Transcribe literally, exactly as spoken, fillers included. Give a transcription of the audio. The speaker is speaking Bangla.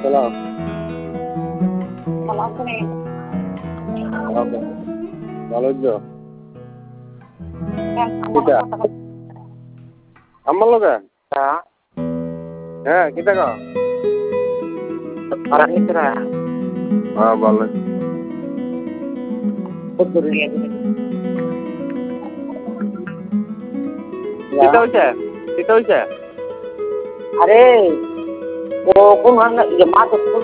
সালাম। ভালো আছেন? ওকে। ভালো আছো? হ্যাঁ, কিটা? আমার লগে? হ্যাঁ। হ্যাঁ, কিটা কও? আর আপনি তোরা হ্যাঁ, ভালো। খুব দূরে নিয়ে যাবেন। কিটা হইছে? কিটা হইছে? আরে ও কোন হান্না যে মা তো